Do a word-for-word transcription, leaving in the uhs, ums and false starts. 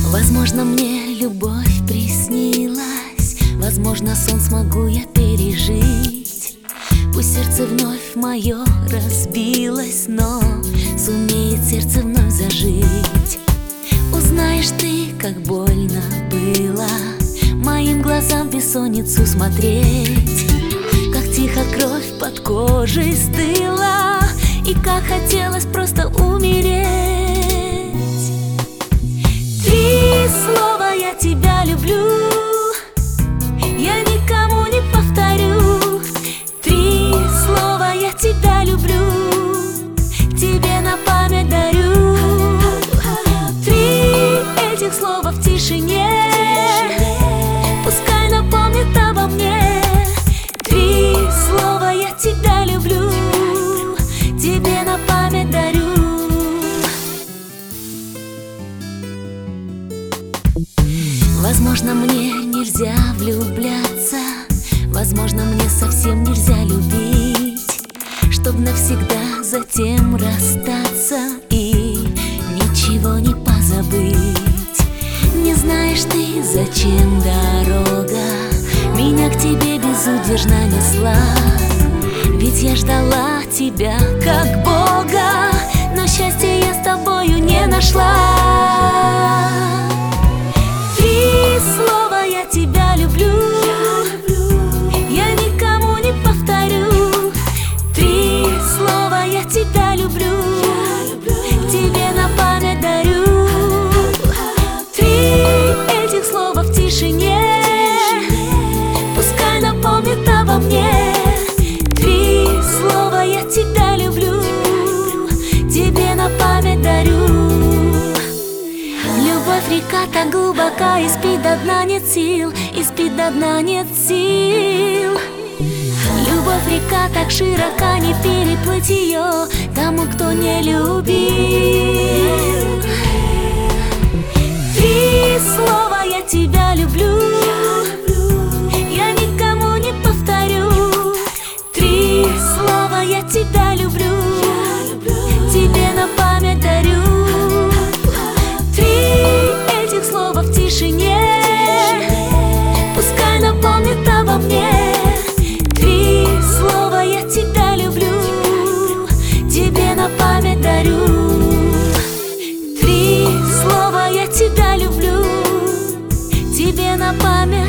Возможно, мне любовь приснилась, возможно, сон смогу я пережить. Пусть сердце вновь мое разбилось, но сумеет сердце вновь зажить. Узнаешь ты, как больно было моим глазам в бессонницу смотреть, как тихо кровь под кожей стыла, и как хотелось просто умереть. Три слова «я тебя люблю» я никому не повторю. Три слова «я тебя люблю» тебе на память дарю. Три этих слова в тишине пускай напомнит обо мне. Три слова «я тебя люблю» тебе на память дарю. Возможно, мне нельзя влюбляться, возможно, мне совсем нельзя любить, чтоб навсегда затем расстаться и ничего не позабыть. Не знаешь ты, зачем дорога меня к тебе безудержно несла, ведь я ждала тебя как Бога, но счастья я с тобою не нашла. Три слова «я тебя люблю» я никому не повторю. Три слова «я тебя люблю» тебе на память дарю. Три этих слова в тишине пускай напомнит обо мне. Три слова «я тебя люблю» тебе на память дарю. Любовь река так глубока, и спит до дна нет сил, и спит до дна нет сил. Любовь река так широка, не переплыть ее тому, кто не любил. Три слова «я тебя люблю» я никому не повторю. Три слова «я тебя люблю» тебе на память дарю. Три этих слова в тишине пускай напомнит обо мне. Три слова «я тебя люблю» тебе на память дарю. Три слова «я тебя люблю» тебе на память